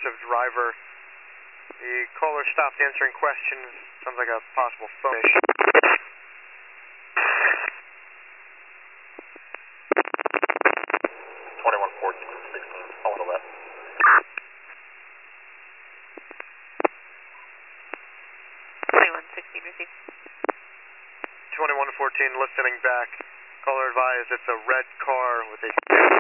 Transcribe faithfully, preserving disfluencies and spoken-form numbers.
aggressive driver. The caller stopped answering questions. Sounds like a possible phone issue. twenty-one fourteen sixteen, on the left. twenty-one sixteen received. twenty-one fourteen listening back. Caller advised it's a red car with a